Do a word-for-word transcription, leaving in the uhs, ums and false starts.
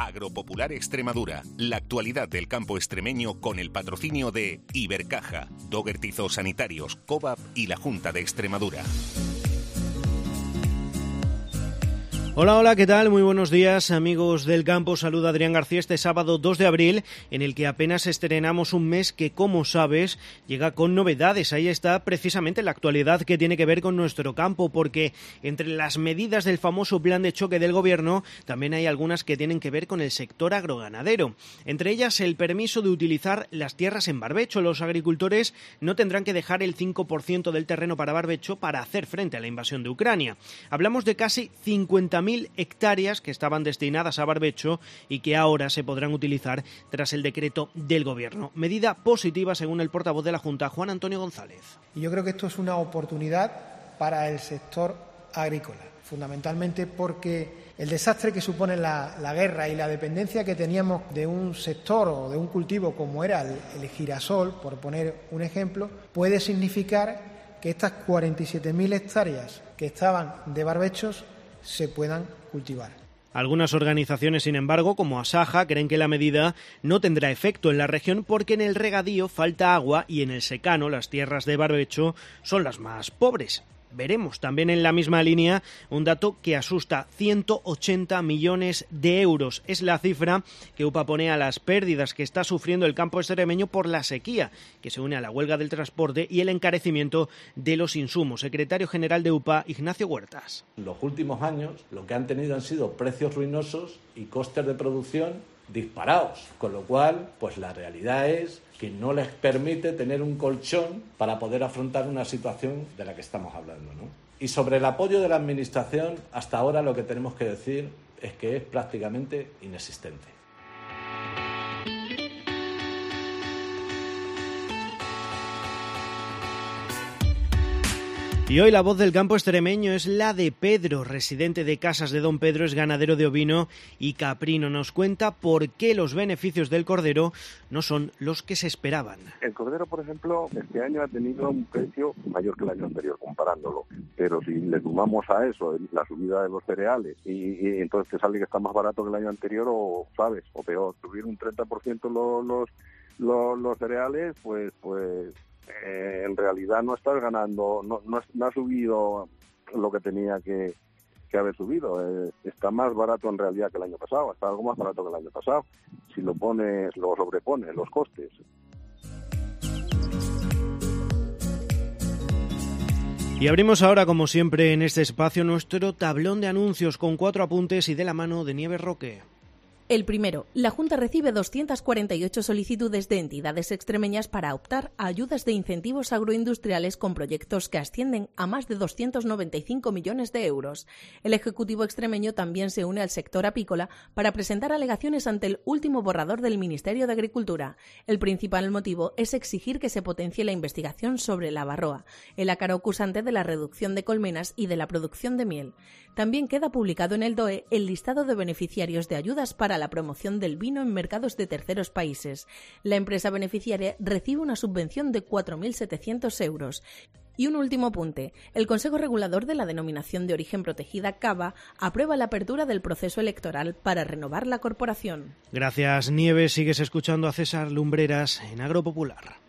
Agropopular Extremadura, la actualidad del campo extremeño con el patrocinio de Ibercaja, Dogertizo Sanitarios, COVAP y la Junta de Extremadura. Hola, hola, ¿qué tal? Muy buenos días, amigos del campo. Saluda Adrián García este sábado dos de abril, en el que apenas estrenamos un mes que, como sabes, llega con novedades. Ahí está precisamente la actualidad que tiene que ver con nuestro campo, porque entre las medidas del famoso plan de choque del Gobierno, también hay algunas que tienen que ver con el sector agroganadero. Entre ellas, el permiso de utilizar las tierras en barbecho. Los agricultores no tendrán que dejar el cinco por ciento del terreno para barbecho para hacer frente a la invasión de Ucrania. Hablamos de casi cincuenta mil hectáreas que estaban destinadas a barbecho y que ahora se podrán utilizar tras el decreto del Gobierno. Medida positiva según el portavoz de la Junta, Juan Antonio González. Y yo creo que esto es una oportunidad para el sector agrícola, fundamentalmente porque el desastre que supone la, la guerra y la dependencia que teníamos de un sector o de un cultivo como era el, el girasol, por poner un ejemplo, puede significar que estas cuarenta y siete mil hectáreas que estaban de barbechos se puedan cultivar. Algunas organizaciones, sin embargo, como Asaja, creen que la medida no tendrá efecto en la región porque en el regadío falta agua y en el secano las tierras de barbecho son las más pobres. Veremos también en la misma línea un dato que asusta: ciento ochenta millones de euros. Es la cifra que UPA pone a las pérdidas que está sufriendo el campo extremeño por la sequía, que se une a la huelga del transporte y el encarecimiento de los insumos. Secretario general de UPA, Ignacio Huertas. En los últimos años lo que han tenido han sido precios ruinosos y costes de producción disparados, con lo cual pues la realidad es que no les permite tener un colchón para poder afrontar una situación de la que estamos hablando, ¿no? Y sobre el apoyo de la Administración, hasta ahora lo que tenemos que decir es que es prácticamente inexistente. Y hoy la voz del campo extremeño es la de Pedro, residente de Casas de Don Pedro, es ganadero de ovino y caprino. Nos cuenta por qué los beneficios del cordero no son los que se esperaban. El cordero, por ejemplo, este año ha tenido un precio mayor que el año anterior, comparándolo. Pero si le sumamos a eso la subida de los cereales y, y entonces te sale que está más barato que el año anterior, o sabes, o peor, subir un treinta por ciento los, los, los, los cereales, pues pues Eh, en realidad no estás ganando, no, no, no ha subido lo que tenía que, que haber subido. Eh, está más barato en realidad que el año pasado, está algo más barato que el año pasado, si lo pones, lo sobrepones, los costes. Y abrimos ahora, como siempre en este espacio, nuestro tablón de anuncios con cuatro apuntes y de la mano de Nieves Roque. El primero, la Junta recibe doscientas cuarenta y ocho solicitudes de entidades extremeñas para optar a ayudas de incentivos agroindustriales con proyectos que ascienden a más de doscientos noventa y cinco millones de euros. El Ejecutivo extremeño también se une al sector apícola para presentar alegaciones ante el último borrador del Ministerio de Agricultura. El principal motivo es exigir que se potencie la investigación sobre la varroa, el ácaro acusante de la reducción de colmenas y de la producción de miel. También queda publicado en el D O E el listado de beneficiarios de ayudas para la promoción del vino en mercados de terceros países. La empresa beneficiaria recibe una subvención de cuatro mil setecientos euros. Y un último apunte. El Consejo Regulador de la Denominación de Origen Protegida, CABA, aprueba la apertura del proceso electoral para renovar la corporación. Gracias, Nieves. Sigues escuchando a César Lumbreras en Agropopular.